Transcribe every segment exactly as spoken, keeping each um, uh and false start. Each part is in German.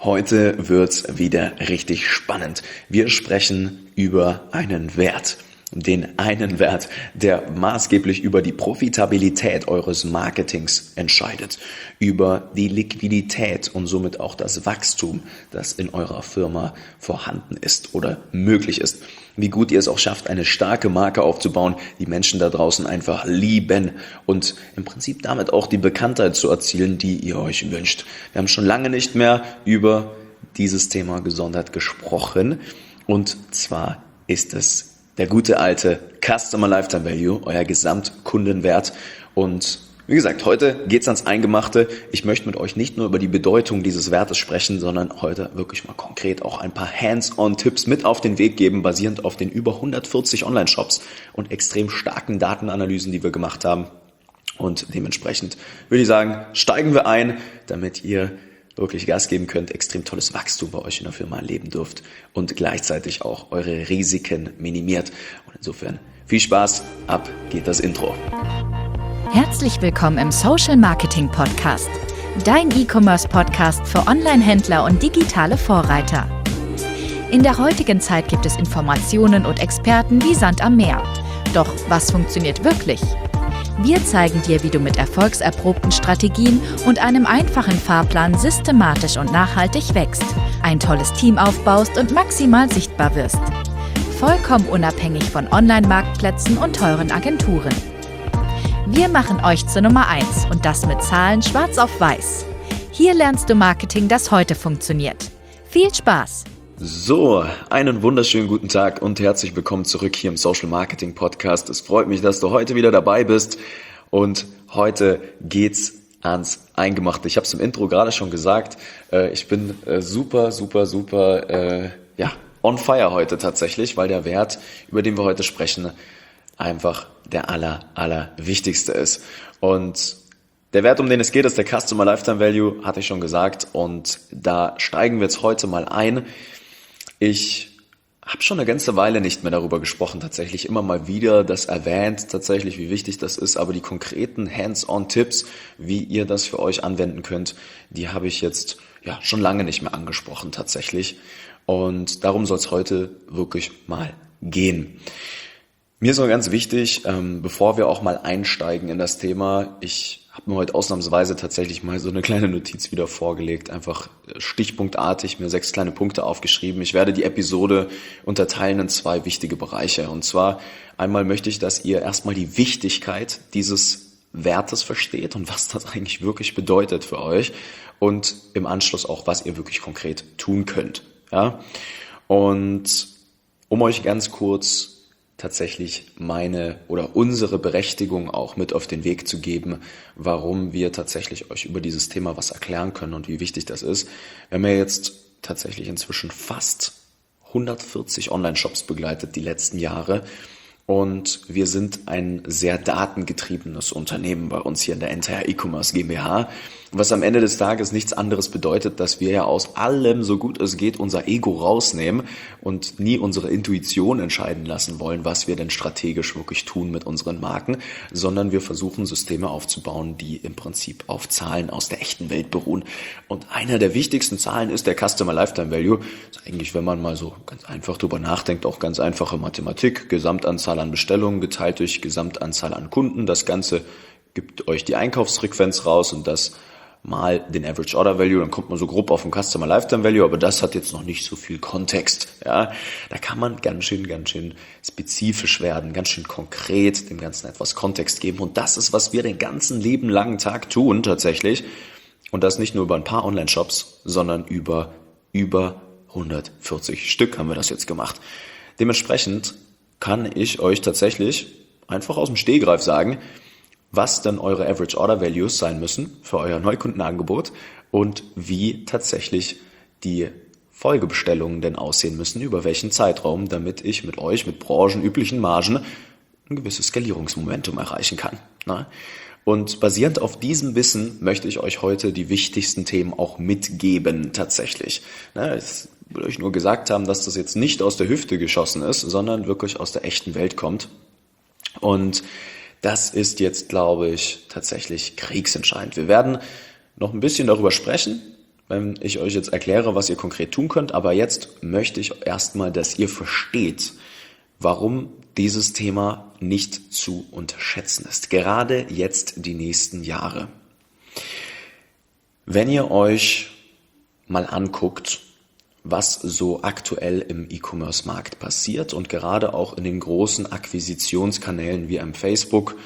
Heute wird's wieder richtig spannend. Wir sprechen über einen Wert. Den einen Wert, der maßgeblich über die Profitabilität eures Marketings entscheidet, über die Liquidität und somit auch das Wachstum, das in eurer Firma vorhanden ist oder möglich ist. Wie gut ihr es auch schafft, eine starke Marke aufzubauen, die Menschen da draußen einfach lieben und im Prinzip damit auch die Bekanntheit zu erzielen, die ihr euch wünscht. Wir haben schon lange nicht mehr über dieses Thema gesondert gesprochen und zwar ist es der gute alte Customer Lifetime Value, euer Gesamtkundenwert. Und wie gesagt, heute geht's ans Eingemachte. Ich möchte mit euch nicht nur über die Bedeutung dieses Wertes sprechen, sondern heute wirklich mal konkret auch ein paar Hands-on-Tipps mit auf den Weg geben, basierend auf den über hundertvierzig Online-Shops und extrem starken Datenanalysen, die wir gemacht haben. Und dementsprechend würde ich sagen, steigen wir ein, damit ihr wirklich Gas geben könnt, extrem tolles Wachstum bei euch in der Firma erleben dürft und gleichzeitig auch eure Risiken minimiert. Und insofern viel Spaß, ab geht das Intro. Herzlich willkommen im Social Marketing Podcast, dein E-Commerce Podcast für Online-Händler und digitale Vorreiter. In der heutigen Zeit gibt es Informationen und Experten wie Sand am Meer. Doch was funktioniert wirklich? Wir zeigen dir, wie du mit erfolgserprobten Strategien und einem einfachen Fahrplan systematisch und nachhaltig wächst, ein tolles Team aufbaust und maximal sichtbar wirst. Vollkommen unabhängig von Online-Marktplätzen und teuren Agenturen. Wir machen euch zur Nummer eins und das mit Zahlen schwarz auf weiß. Hier lernst du Marketing, das heute funktioniert. Viel Spaß! So, einen wunderschönen guten Tag und herzlich willkommen zurück hier im Social Marketing Podcast. Es freut mich, dass du heute wieder dabei bist und heute geht's ans Eingemachte. Ich habe es im Intro gerade schon gesagt, ich bin super, super, super ja, on fire heute tatsächlich, weil der Wert, über den wir heute sprechen, einfach der aller, aller wichtigste ist. Und der Wert, um den es geht, ist der Customer Lifetime Value, hatte ich schon gesagt, und da steigen wir jetzt heute mal ein. Ich habe schon eine ganze Weile nicht mehr darüber gesprochen, tatsächlich immer mal wieder das erwähnt, tatsächlich wie wichtig das ist, aber die konkreten Hands-on-Tipps, wie ihr das für euch anwenden könnt, die habe ich jetzt ja schon lange nicht mehr angesprochen tatsächlich und darum soll es heute wirklich mal gehen. Mir ist noch ganz wichtig, ähm, bevor wir auch mal einsteigen in das Thema, ich habe mir heute ausnahmsweise tatsächlich mal so eine kleine Notiz wieder vorgelegt, einfach stichpunktartig mir sechs kleine Punkte aufgeschrieben. Ich werde die Episode unterteilen in zwei wichtige Bereiche. Und zwar einmal möchte ich, dass ihr erstmal die Wichtigkeit dieses Wertes versteht und was das eigentlich wirklich bedeutet für euch und im Anschluss auch, was ihr wirklich konkret tun könnt. Ja? Und um euch ganz kurz tatsächlich meine oder unsere Berechtigung auch mit auf den Weg zu geben, warum wir tatsächlich euch über dieses Thema was erklären können und wie wichtig das ist. Wir haben ja jetzt tatsächlich inzwischen fast hundertvierzig Online-Shops begleitet die letzten Jahre und wir sind ein sehr datengetriebenes Unternehmen bei uns hier in der Entire E-Commerce GmbH, was am Ende des Tages nichts anderes bedeutet, dass wir ja aus allem, so gut es geht, unser Ego rausnehmen und nie unsere Intuition entscheiden lassen wollen, was wir denn strategisch wirklich tun mit unseren Marken, sondern wir versuchen Systeme aufzubauen, die im Prinzip auf Zahlen aus der echten Welt beruhen. Und einer der wichtigsten Zahlen ist der Customer Lifetime Value. Das ist eigentlich, wenn man mal so ganz einfach drüber nachdenkt, auch ganz einfache Mathematik. Gesamtanzahl an Bestellungen geteilt durch Gesamtanzahl an Kunden. Das Ganze gibt euch die Einkaufsfrequenz raus und das mal den Average Order Value, dann kommt man so grob auf den Customer Lifetime Value, aber das hat jetzt noch nicht so viel Kontext. Ja, da kann man ganz schön, ganz schön spezifisch werden, ganz schön konkret dem Ganzen etwas Kontext geben und das ist, was wir den ganzen Leben langen Tag tun tatsächlich und das nicht nur über ein paar Online-Shops, sondern über über hundertvierzig Stück haben wir das jetzt gemacht. Dementsprechend kann ich euch tatsächlich einfach aus dem Stegreif sagen, was dann eure Average Order Values sein müssen für euer Neukundenangebot und wie tatsächlich die Folgebestellungen denn aussehen müssen, über welchen Zeitraum, damit ich mit euch mit branchenüblichen Margen ein gewisses Skalierungsmomentum erreichen kann. Und basierend auf diesem Wissen möchte ich euch heute die wichtigsten Themen auch mitgeben tatsächlich. Ich will euch nur gesagt haben, dass das jetzt nicht aus der Hüfte geschossen ist, sondern wirklich aus der echten Welt kommt. Und das ist jetzt, glaube ich, tatsächlich kriegsentscheidend. Wir werden noch ein bisschen darüber sprechen, wenn ich euch jetzt erkläre, was ihr konkret tun könnt. Aber jetzt möchte ich erstmal, dass ihr versteht, warum dieses Thema nicht zu unterschätzen ist. Gerade jetzt die nächsten Jahre. Wenn ihr euch mal anguckt, was so aktuell im E-Commerce-Markt passiert und gerade auch in den großen Akquisitionskanälen wie am Facebook,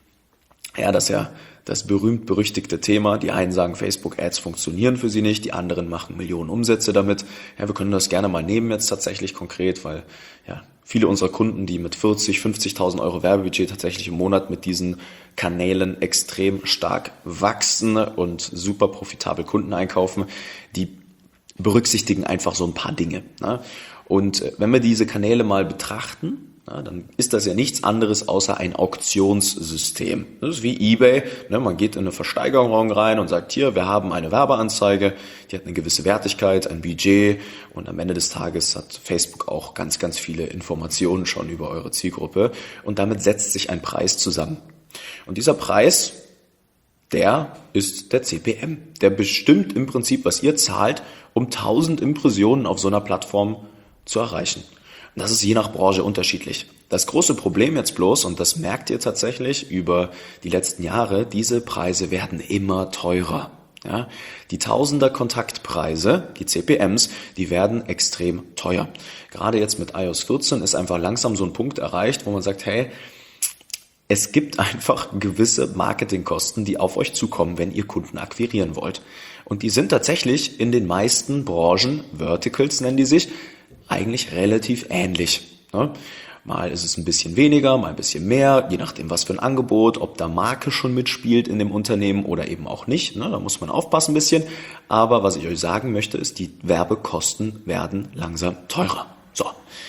ja, das ist ja das berühmt-berüchtigte Thema. Die einen sagen, Facebook-Ads funktionieren für sie nicht, die anderen machen Millionen Umsätze damit. Ja, wir können das gerne mal nehmen jetzt tatsächlich konkret, weil ja viele unserer Kunden, die mit vierzig, fünfzigtausend Euro Werbebudget tatsächlich im Monat mit diesen Kanälen extrem stark wachsen und super profitabel Kunden einkaufen, die berücksichtigen einfach so ein paar Dinge. Ne? Und wenn wir diese Kanäle mal betrachten, ja, dann ist das ja nichts anderes außer ein Auktionssystem. Das ist wie eBay. Ne? Man geht in eine Versteigerung rein und sagt, hier, wir haben eine Werbeanzeige, die hat eine gewisse Wertigkeit, ein Budget und am Ende des Tages hat Facebook auch ganz, ganz viele Informationen schon über eure Zielgruppe und damit setzt sich ein Preis zusammen. Und dieser Preis, der ist der C P M. Der bestimmt im Prinzip, was ihr zahlt, um tausend Impressionen auf so einer Plattform zu erreichen. Und das ist je nach Branche unterschiedlich. Das große Problem jetzt bloß, und das merkt ihr tatsächlich über die letzten Jahre, diese Preise werden immer teurer. Ja, die Tausender Kontaktpreise, die C P Ms, die werden extrem teuer. Gerade jetzt mit i O S vierzehn ist einfach langsam so ein Punkt erreicht, wo man sagt, hey, es gibt einfach gewisse Marketingkosten, die auf euch zukommen, wenn ihr Kunden akquirieren wollt. Und die sind tatsächlich in den meisten Branchen, Verticals nennen die sich, eigentlich relativ ähnlich. Ne? Mal ist es ein bisschen weniger, mal ein bisschen mehr, je nachdem was für ein Angebot, ob da Marke schon mitspielt in dem Unternehmen oder eben auch nicht. Ne? Da muss man aufpassen ein bisschen. Aber was ich euch sagen möchte, ist, die Werbekosten werden langsam teurer. So.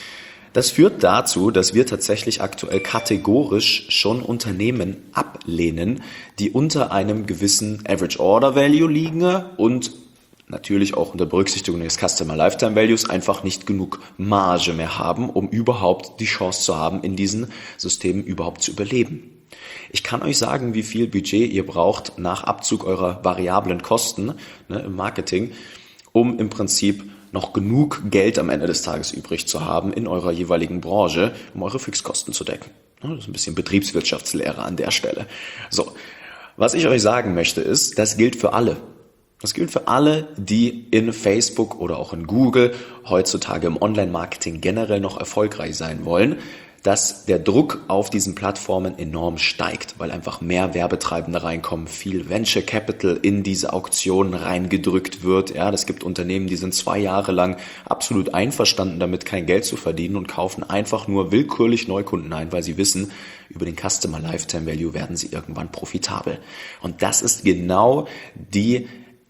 Das führt dazu, dass wir tatsächlich aktuell kategorisch schon Unternehmen ablehnen, die unter einem gewissen Average Order Value liegen und natürlich auch unter Berücksichtigung des Customer Lifetime Values einfach nicht genug Marge mehr haben, um überhaupt die Chance zu haben, in diesen Systemen überhaupt zu überleben. Ich kann euch sagen, wie viel Budget ihr braucht nach Abzug eurer variablen Kosten, ne, im Marketing, um im Prinzip noch genug Geld am Ende des Tages übrig zu haben in eurer jeweiligen Branche, um eure Fixkosten zu decken. Das ist ein bisschen Betriebswirtschaftslehre an der Stelle. So, was ich euch sagen möchte ist, das gilt für alle. Das gilt für alle, die in Facebook oder auch in Google heutzutage im Online-Marketing generell noch erfolgreich sein wollen, dass der Druck auf diesen Plattformen enorm steigt, weil einfach mehr Werbetreibende reinkommen, viel Venture Capital in diese Auktionen reingedrückt wird. Ja, das gibt Unternehmen, die sind zwei Jahre lang absolut einverstanden damit, kein Geld zu verdienen und kaufen einfach nur willkürlich Neukunden ein, weil sie wissen, über den Customer Lifetime Value werden sie irgendwann profitabel. Und das ist genau die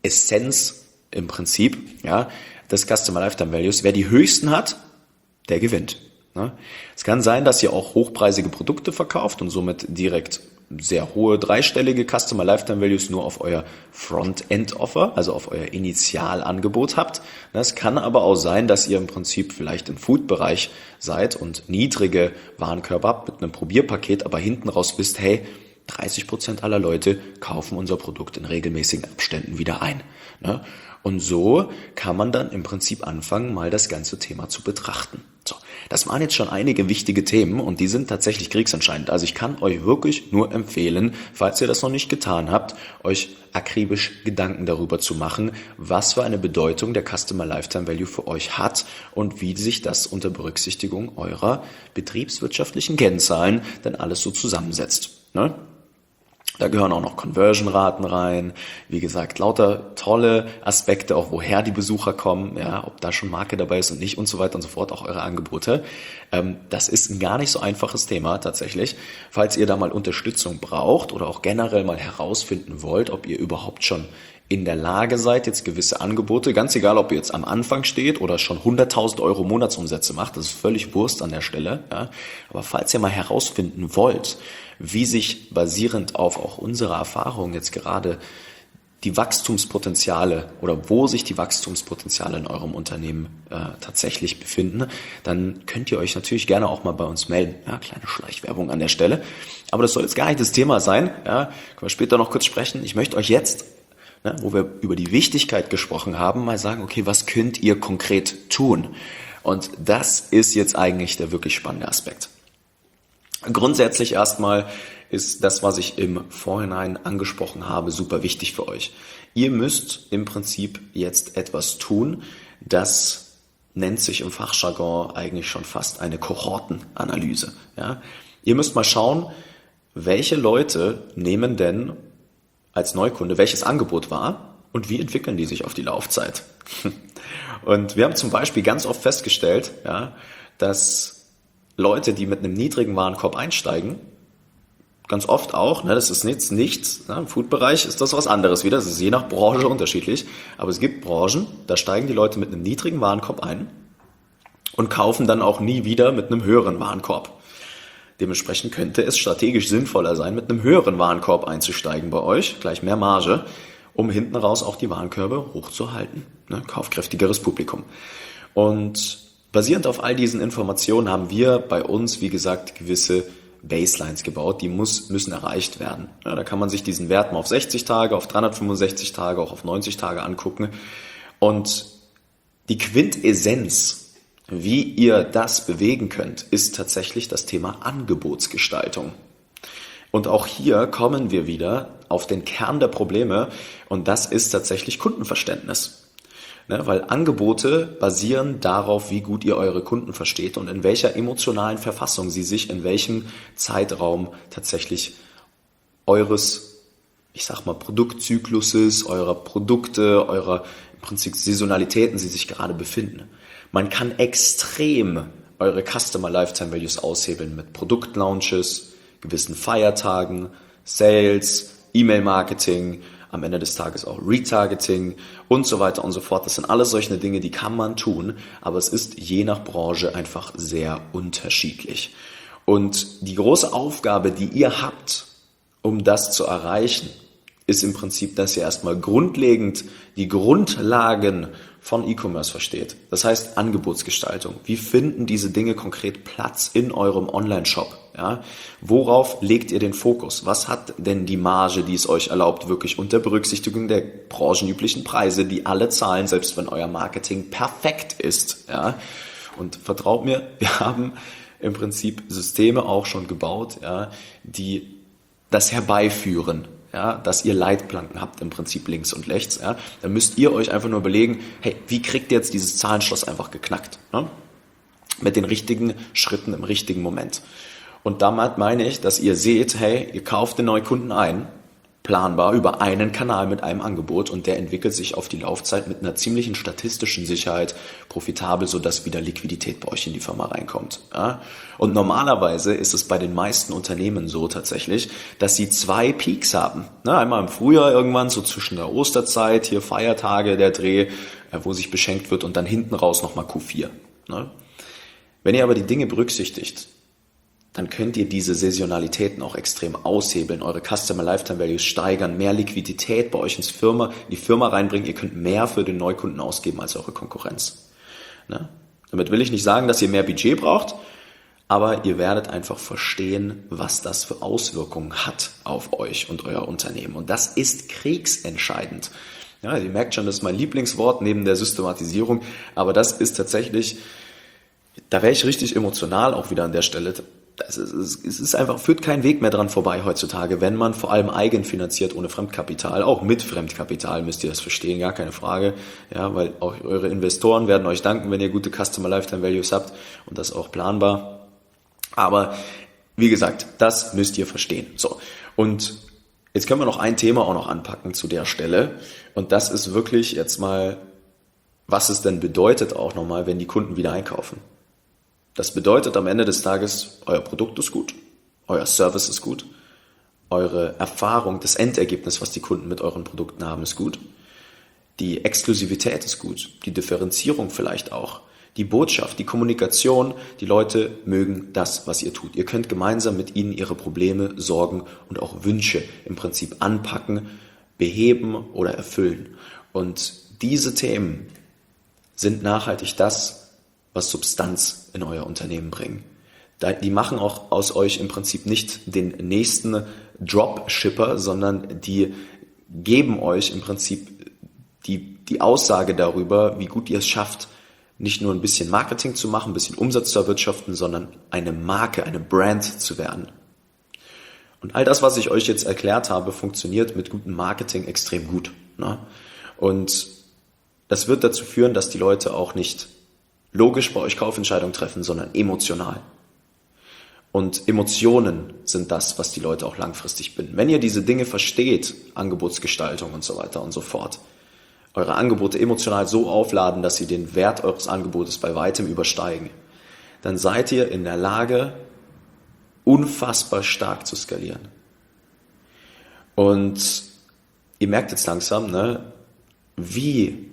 Essenz im Prinzip, ja, des Customer Lifetime Values. Wer die höchsten hat, der gewinnt. Es kann sein, dass ihr auch hochpreisige Produkte verkauft und somit direkt sehr hohe dreistellige Customer Lifetime Values nur auf euer Frontend-Offer, also auf euer Initialangebot habt. Es kann aber auch sein, dass ihr im Prinzip vielleicht im Food-Bereich seid und niedrige Warenkörbe habt mit einem Probierpaket, aber hinten raus wisst, hey, dreißig Prozent aller Leute kaufen unser Produkt in regelmäßigen Abständen wieder ein. Und so kann man dann im Prinzip anfangen, mal das ganze Thema zu betrachten. So, das waren jetzt schon einige wichtige Themen und die sind tatsächlich kriegsentscheidend. Also ich kann euch wirklich nur empfehlen, falls ihr das noch nicht getan habt, euch akribisch Gedanken darüber zu machen, was für eine Bedeutung der Customer Lifetime Value für euch hat und wie sich das unter Berücksichtigung eurer betriebswirtschaftlichen Kennzahlen dann alles so zusammensetzt. Ne? Da gehören auch noch Conversion-Raten rein, wie gesagt, lauter tolle Aspekte, auch woher die Besucher kommen, ja, ob da schon Marke dabei ist und nicht und so weiter und so fort, auch eure Angebote. Ähm, das ist ein gar nicht so einfaches Thema tatsächlich. Falls ihr da mal Unterstützung braucht oder auch generell mal herausfinden wollt, ob ihr überhaupt schon in der Lage seid, jetzt gewisse Angebote, ganz egal, ob ihr jetzt am Anfang steht oder schon hunderttausend Euro Monatsumsätze macht, das ist völlig Wurst an der Stelle, ja. Aber falls ihr mal herausfinden wollt, wie sich basierend auf auch unserer Erfahrung jetzt gerade die Wachstumspotenziale oder wo sich die Wachstumspotenziale in eurem Unternehmen äh, tatsächlich befinden, dann könnt ihr euch natürlich gerne auch mal bei uns melden. Ja, kleine Schleichwerbung an der Stelle. Aber das soll jetzt gar nicht das Thema sein. Ja, können wir später noch kurz sprechen. Ich möchte euch jetzt ne, wo wir über die Wichtigkeit gesprochen haben, mal sagen, okay, was könnt ihr konkret tun? Und das ist jetzt eigentlich der wirklich spannende Aspekt. Grundsätzlich erstmal ist das, was ich im Vorhinein angesprochen habe, super wichtig für euch. Ihr müsst im Prinzip jetzt etwas tun, das nennt sich im Fachjargon eigentlich schon fast eine Kohortenanalyse. Ja? Ihr müsst mal schauen, welche Leute nehmen denn als Neukunde welches Angebot wahr und wie entwickeln die sich auf die Laufzeit. Und wir haben zum Beispiel ganz oft festgestellt, ja, dass Leute, die mit einem niedrigen Warenkorb einsteigen, ganz oft auch, ne, das ist nichts, nichts, ne, im Food-Bereich ist das was anderes wieder, das ist je nach Branche unterschiedlich, aber es gibt Branchen, da steigen die Leute mit einem niedrigen Warenkorb ein und kaufen dann auch nie wieder mit einem höheren Warenkorb. Dementsprechend könnte es strategisch sinnvoller sein, mit einem höheren Warenkorb einzusteigen bei euch, gleich mehr Marge, um hinten raus auch die Warenkörbe hochzuhalten, ne, kaufkräftigeres Publikum. Und basierend auf all diesen Informationen haben wir bei uns, wie gesagt, gewisse Baselines gebaut, die muss, müssen erreicht werden. Ja, da kann man sich diesen Wert mal auf sechzig Tage, auf dreihundertfünfundsechzig Tage, auch auf neunzig Tage angucken. Und die Quintessenz, wie ihr das bewegen könnt, ist tatsächlich das Thema Angebotsgestaltung. Und auch hier kommen wir wieder auf den Kern der Probleme und das ist tatsächlich Kundenverständnis. Ne, weil Angebote basieren darauf, wie gut ihr eure Kunden versteht und in welcher emotionalen Verfassung sie sich in welchem Zeitraum tatsächlich eures, ich sag mal, Produktzykluses, eurer Produkte, eurer im Prinzip Saisonalitäten sie sich gerade befinden. Man kann extrem eure Customer Lifetime Values aushebeln mit Produktlaunches, gewissen Feiertagen, Sales, E-Mail-Marketing, am Ende des Tages auch Retargeting und so weiter und so fort. Das sind alles solche Dinge, die kann man tun, aber es ist je nach Branche einfach sehr unterschiedlich. Und die große Aufgabe, die ihr habt, um das zu erreichen, ist im Prinzip, dass ihr erstmal grundlegend die Grundlagen von E-Commerce versteht. Das heißt Angebotsgestaltung. Wie finden diese Dinge konkret Platz in eurem Online-Shop? Ja? Worauf legt ihr den Fokus? Was hat denn die Marge, die es euch erlaubt, wirklich unter Berücksichtigung der branchenüblichen Preise, die alle zahlen, selbst wenn euer Marketing perfekt ist? Ja? Und vertraut mir, wir haben im Prinzip Systeme auch schon gebaut, ja, die das herbeiführen. Ja, dass ihr Leitplanken habt im Prinzip links und rechts, ja, dann müsst ihr euch einfach nur überlegen, hey, wie kriegt ihr jetzt dieses Zahlenschloss einfach geknackt? Ne? Mit den richtigen Schritten im richtigen Moment. Und damit meine ich, dass ihr seht, hey, ihr kauft den Neukunden ein, planbar über einen Kanal mit einem Angebot und der entwickelt sich auf die Laufzeit mit einer ziemlichen statistischen Sicherheit profitabel, sodass wieder Liquidität bei euch in die Firma reinkommt. Ja? Und normalerweise ist es bei den meisten Unternehmen so tatsächlich, dass sie zwei Peaks haben. Ne? Einmal im Frühjahr irgendwann, so zwischen der Osterzeit, hier Feiertage, der Dreh, wo sich beschenkt wird und dann hinten raus nochmal Q vier. Ne? Wenn ihr aber die Dinge berücksichtigt, dann könnt ihr diese Saisonalitäten auch extrem aushebeln, eure Customer Lifetime Values steigern, mehr Liquidität bei euch ins Firma, in die Firma reinbringen. Ihr könnt mehr für den Neukunden ausgeben als eure Konkurrenz. Ne? Damit will ich nicht sagen, dass ihr mehr Budget braucht, aber ihr werdet einfach verstehen, was das für Auswirkungen hat auf euch und euer Unternehmen. Und das ist kriegsentscheidend. Ja, ihr merkt schon, das ist mein Lieblingswort neben der Systematisierung, aber das ist tatsächlich, da wäre ich richtig emotional auch wieder an der Stelle. Es ist, es ist einfach, führt kein Weg mehr dran vorbei heutzutage, wenn man vor allem eigenfinanziert ohne Fremdkapital, auch mit Fremdkapital müsst ihr das verstehen, gar keine Frage, ja, weil auch eure Investoren werden euch danken, wenn ihr gute Customer Lifetime Values habt und das auch planbar. Aber wie gesagt, das müsst ihr verstehen. So, und jetzt können wir noch ein Thema auch noch anpacken zu der Stelle und das ist wirklich jetzt mal, was es denn bedeutet auch nochmal, wenn die Kunden wieder einkaufen. Das bedeutet am Ende des Tages, euer Produkt ist gut, euer Service ist gut, eure Erfahrung, das Endergebnis, was die Kunden mit euren Produkten haben, ist gut, die Exklusivität ist gut, die Differenzierung vielleicht auch, die Botschaft, die Kommunikation, die Leute mögen das, was ihr tut. Ihr könnt gemeinsam mit ihnen ihre Probleme, Sorgen und auch Wünsche im Prinzip anpacken, beheben oder erfüllen. Und diese Themen sind nachhaltig das, was Substanz in euer Unternehmen bringen. Die machen auch aus euch im Prinzip nicht den nächsten Dropshipper, sondern die geben euch im Prinzip die, die Aussage darüber, wie gut ihr es schafft, nicht nur ein bisschen Marketing zu machen, ein bisschen Umsatz zu erwirtschaften, sondern eine Marke, eine Brand zu werden. Und all das, was ich euch jetzt erklärt habe, funktioniert mit gutem Marketing extrem gut. Ne? Und das wird dazu führen, dass die Leute auch nicht logisch bei euch Kaufentscheidungen treffen, sondern emotional. Und Emotionen sind das, was die Leute auch langfristig binden. Wenn ihr diese Dinge versteht, Angebotsgestaltung und so weiter und so fort, eure Angebote emotional so aufladen, dass sie den Wert eures Angebotes bei weitem übersteigen, dann seid ihr in der Lage, unfassbar stark zu skalieren. Und ihr merkt jetzt langsam, ne, wie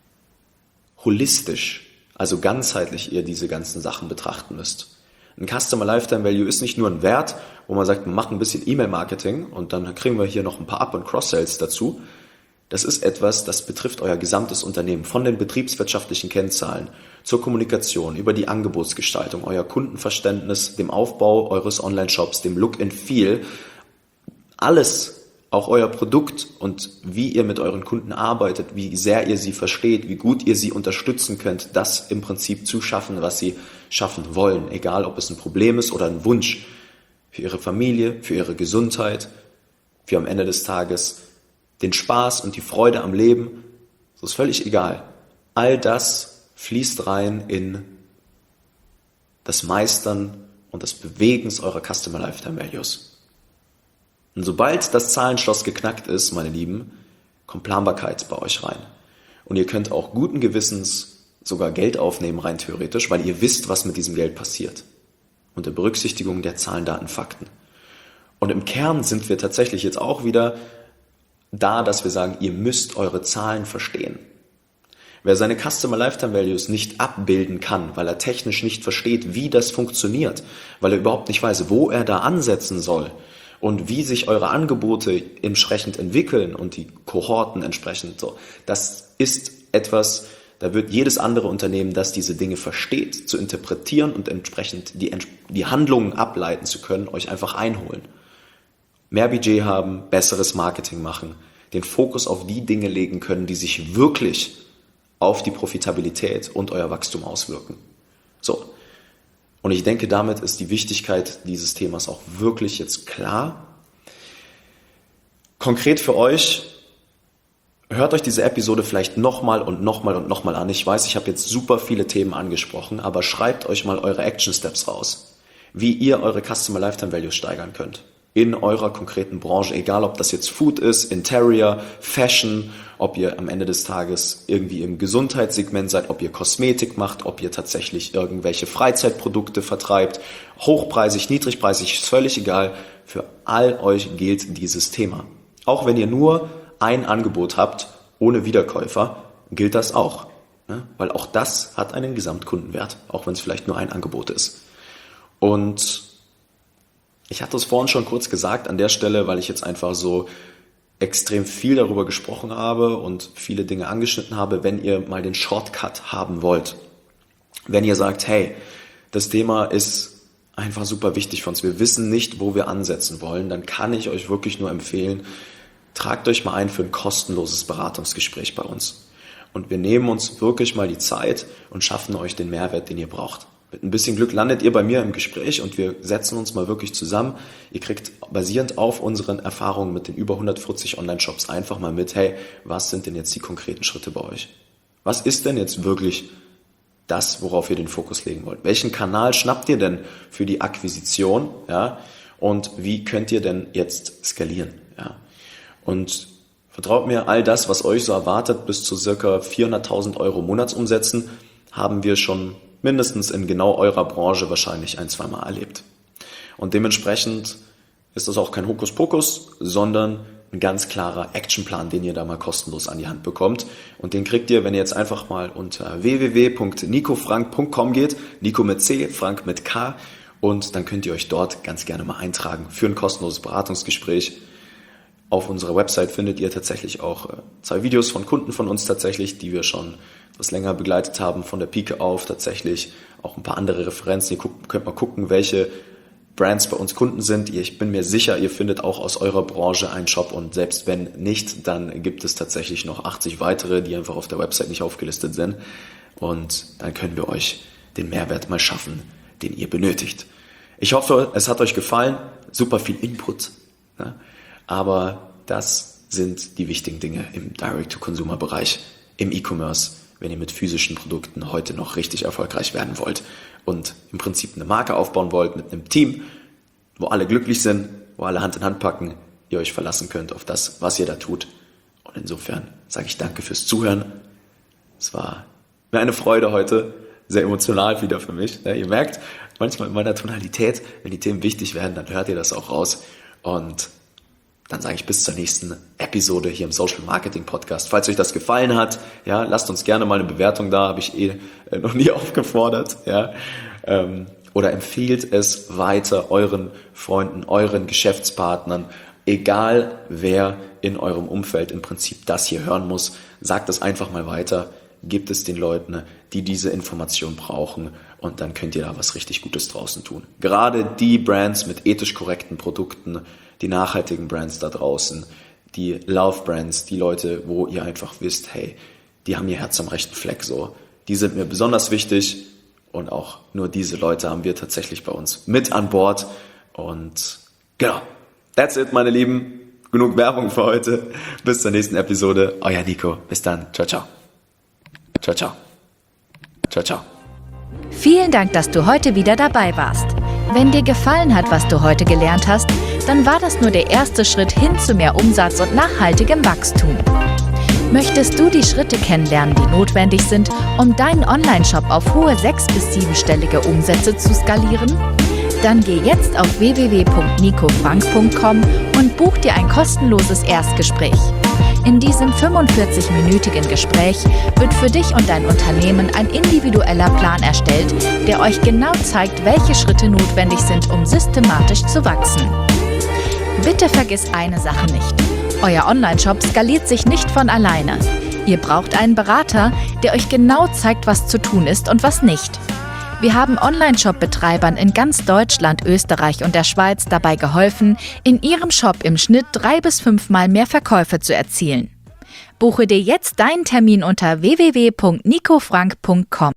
holistisch, also ganzheitlich ihr diese ganzen Sachen betrachten müsst. Ein Customer Lifetime Value ist nicht nur ein Wert, wo man sagt, man macht ein bisschen E-Mail-Marketing und dann kriegen wir hier noch ein paar Up- und Cross-Sales dazu. Das ist etwas, das betrifft euer gesamtes Unternehmen, von den betriebswirtschaftlichen Kennzahlen zur Kommunikation, über die Angebotsgestaltung, euer Kundenverständnis, dem Aufbau eures Online-Shops, dem Look and Feel. Alles, auch euer Produkt und wie ihr mit euren Kunden arbeitet, wie sehr ihr sie versteht, wie gut ihr sie unterstützen könnt, das im Prinzip zu schaffen, was sie schaffen wollen. Egal, ob es ein Problem ist oder ein Wunsch für ihre Familie, für ihre Gesundheit, für am Ende des Tages den Spaß und die Freude am Leben, das ist völlig egal. All das fließt rein in das Meistern und das Bewegens eurer Customer Lifetime Values. Und sobald das Zahlenschloss geknackt ist, meine Lieben, kommt Planbarkeit bei euch rein. Und ihr könnt auch guten Gewissens sogar Geld aufnehmen, rein theoretisch, weil ihr wisst, was mit diesem Geld passiert. Unter Berücksichtigung der Zahlen, Daten, Fakten. Und im Kern sind wir tatsächlich jetzt auch wieder da, dass wir sagen, ihr müsst eure Zahlen verstehen. Wer seine Customer Lifetime Values nicht abbilden kann, weil er technisch nicht versteht, wie das funktioniert, weil er überhaupt nicht weiß, wo er da ansetzen soll und wie sich eure Angebote entsprechend entwickeln und die Kohorten entsprechend so, das ist etwas, da wird jedes andere Unternehmen, das diese Dinge versteht, zu interpretieren und entsprechend die, die Handlungen ableiten zu können, euch einfach einholen. Mehr Budget haben, besseres Marketing machen, den Fokus auf die Dinge legen können, die sich wirklich auf die Profitabilität und euer Wachstum auswirken. So. Und ich denke, damit ist die Wichtigkeit dieses Themas auch wirklich jetzt klar. Konkret für euch, hört euch diese Episode vielleicht nochmal und nochmal und nochmal an. Ich weiß, ich habe jetzt super viele Themen angesprochen, aber schreibt euch mal eure Action Steps raus, wie ihr eure Customer Lifetime Values steigern könnt. In eurer konkreten Branche, egal ob das jetzt Food ist, Interior, Fashion, ob ihr am Ende des Tages irgendwie im Gesundheitssegment seid, ob ihr Kosmetik macht, ob ihr tatsächlich irgendwelche Freizeitprodukte vertreibt, hochpreisig, niedrigpreisig, ist völlig egal. Für all euch gilt dieses Thema. Auch wenn ihr nur ein Angebot habt, ohne Wiederkäufer, gilt das auch. Ne? Weil auch das hat einen Gesamtkundenwert, auch wenn es vielleicht nur ein Angebot ist. Und ich hatte es vorhin schon kurz gesagt an der Stelle, weil ich jetzt einfach so extrem viel darüber gesprochen habe und viele Dinge angeschnitten habe, wenn ihr mal den Shortcut haben wollt. Wenn ihr sagt, hey, das Thema ist einfach super wichtig für uns, wir wissen nicht, wo wir ansetzen wollen, dann kann ich euch wirklich nur empfehlen, tragt euch mal ein für ein kostenloses Beratungsgespräch bei uns. Und wir nehmen uns wirklich mal die Zeit und schaffen euch den Mehrwert, den ihr braucht. Mit ein bisschen Glück landet ihr bei mir im Gespräch und wir setzen uns mal wirklich zusammen. Ihr kriegt basierend auf unseren Erfahrungen mit den über hundertvierzig Online-Shops einfach mal mit, hey, was sind denn jetzt die konkreten Schritte bei euch? Was ist denn jetzt wirklich das, worauf ihr den Fokus legen wollt? Welchen Kanal schnappt ihr denn für die Akquisition? Ja? Und wie könnt ihr denn jetzt skalieren? Ja? Und vertraut mir, all das, was euch so erwartet, bis zu circa vierhunderttausend Euro Monatsumsätzen, haben wir schon mindestens in genau eurer Branche wahrscheinlich ein-, zweimal erlebt. Und dementsprechend ist das auch kein Hokuspokus, sondern ein ganz klarer Actionplan, den ihr da mal kostenlos an die Hand bekommt. Und den kriegt ihr, wenn ihr jetzt einfach mal unter w w w punkt nico frank punkt com geht, Nico mit C, Frank mit K, und dann könnt ihr euch dort ganz gerne mal eintragen für ein kostenloses Beratungsgespräch. Auf unserer Website findet ihr tatsächlich auch zwei Videos von Kunden von uns tatsächlich, die wir schon etwas länger begleitet haben, von der Pike auf tatsächlich. Auch ein paar andere Referenzen. Ihr könnt mal gucken, welche Brands bei uns Kunden sind. Ich bin mir sicher, ihr findet auch aus eurer Branche einen Shop und selbst wenn nicht, dann gibt es tatsächlich noch achtzig weitere, die einfach auf der Website nicht aufgelistet sind und dann können wir euch den Mehrwert mal schaffen, den ihr benötigt. Ich hoffe, es hat euch gefallen, super viel Input, ne? Aber das sind die wichtigen Dinge im Direct-to-Consumer-Bereich, im E-Commerce, wenn ihr mit physischen Produkten heute noch richtig erfolgreich werden wollt und im Prinzip eine Marke aufbauen wollt mit einem Team, wo alle glücklich sind, wo alle Hand in Hand packen, ihr euch verlassen könnt auf das, was ihr da tut. Und insofern sage ich danke fürs Zuhören. Es war mir eine Freude heute, sehr emotional wieder für mich. Ja, ihr merkt, manchmal in meiner Tonalität, wenn die Themen wichtig werden, dann hört ihr das auch raus. Und dann sage ich bis zur nächsten Episode hier im Social Marketing Podcast. Falls euch das gefallen hat, ja, lasst uns gerne mal eine Bewertung da, habe ich eh noch nie aufgefordert, ja, ähm, oder empfehlt es weiter euren Freunden, euren Geschäftspartnern, egal wer in eurem Umfeld im Prinzip das hier hören muss, sagt es einfach mal weiter, gebt es den Leuten, die diese Information brauchen und dann könnt ihr da was richtig Gutes draußen tun. Gerade die Brands mit ethisch korrekten Produkten, die nachhaltigen Brands da draußen, die Love Brands, die Leute, wo ihr einfach wisst, hey, die haben ihr Herz am rechten Fleck so. Die sind mir besonders wichtig und auch nur diese Leute haben wir tatsächlich bei uns mit an Bord. Und genau, that's it, meine Lieben. Genug Werbung für heute. Bis zur nächsten Episode. Euer Nico. Bis dann. Ciao, ciao. Ciao, ciao. Ciao, ciao. Vielen Dank, dass du heute wieder dabei warst. Wenn dir gefallen hat, was du heute gelernt hast, dann war das nur der erste Schritt hin zu mehr Umsatz und nachhaltigem Wachstum. Möchtest du die Schritte kennenlernen, die notwendig sind, um deinen Online-Shop auf hohe sechs- bis siebenstellige Umsätze zu skalieren? Dann geh jetzt auf w w w punkt nico frank punkt com und buch dir ein kostenloses Erstgespräch. In diesem fünfundvierzig-minütigen Gespräch wird für dich und dein Unternehmen ein individueller Plan erstellt, der euch genau zeigt, welche Schritte notwendig sind, um systematisch zu wachsen. Bitte vergiss eine Sache nicht. Euer Online-Shop skaliert sich nicht von alleine. Ihr braucht einen Berater, der euch genau zeigt, was zu tun ist und was nicht. Wir haben Online-Shop-Betreibern in ganz Deutschland, Österreich und der Schweiz dabei geholfen, in ihrem Shop im Schnitt drei bis fünfmal mehr Verkäufe zu erzielen. Buche dir jetzt deinen Termin unter w w w punkt nico frank punkt com.